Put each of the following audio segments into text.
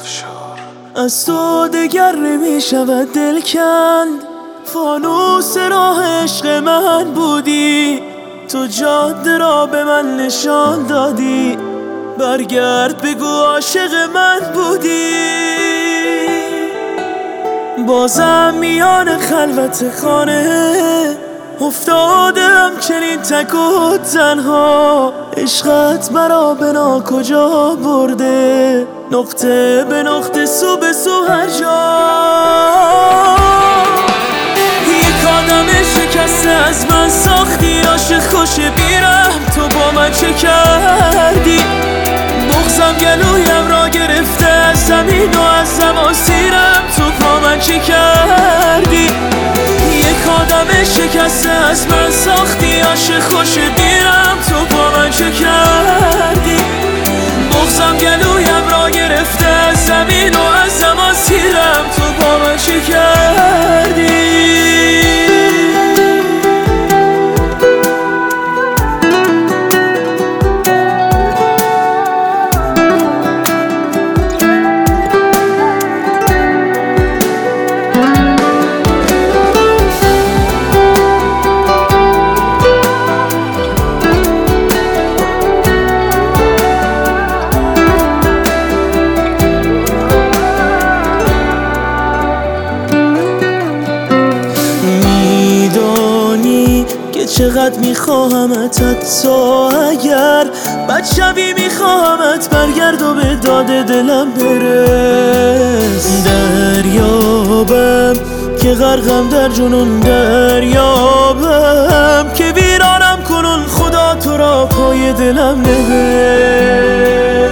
از تو دگر نمیشود دل کند، فانوس راه عشق من بودی، تو جاده را به من نشان دادی، برگرد بگو عاشق من بودی. بازم میان خلوت خانه افتادم چنین تک و تنها، عشقت مرا به ناکجا برده، نقطه به نقطه سو به سو هر جا. یک آدم شکسته از من ساختی، عاشق خوش بیرم تو با من چه کردی؟ بغضم گلویم را گرفته از زمین و از زماسیرم تو با من چه کردی؟ یک آدم شکسته از من ساختی، عاشق خوش بیرم تو با من چه کردی؟ بغضم گلویم را گرفته از زمین و از زماسیرم تو با من چه کردی؟ چقدر میخواهمت، حتی اگر بد شوی میخواهمت برگرد و به داد دلم برس. دریابم که غرقم در جنون، دریابم که ویرانم کنون، خدا تو را پای دلم نبر.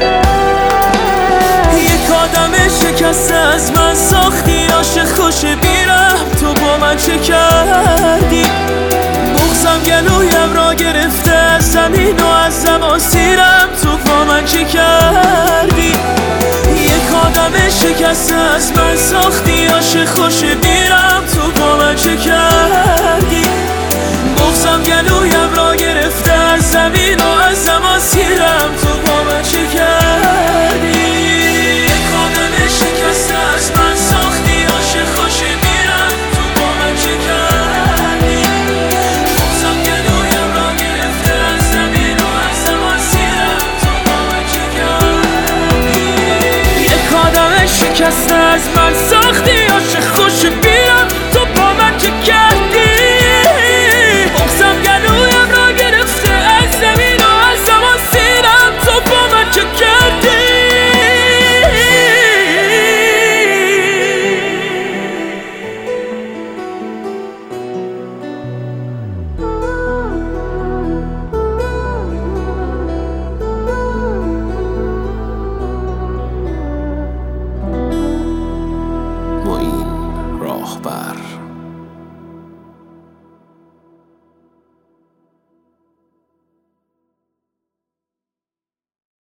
یک آدم شکسته از من ساختی، عاشق خوش بیرم تو با من چه کردی؟ بغضم گلویم را گرفته از زمین و از زماسیرم تو با من چه کردی؟ یک آدم شکسته از من ساختی، عاشق خوش بیرم تو با من چه کردی؟ بغضم گلویم را گرفته از زمین و از زماسیرم تو با من چه کردی؟ یک آدم شکسته از من ساختی، عاشق خوش بیرم تو با من چه کردی؟ بغضم گلویم را گرفته از زمین و از زماسیرم تو با من چه کردی؟ یک آدم شکسته از من ساختی، عاشق خوش بیرم تو با من چه کردی؟ بغضم گلویم را گرفته از زمین و از زماسیرم تو با من چه کردی؟ معین راهبر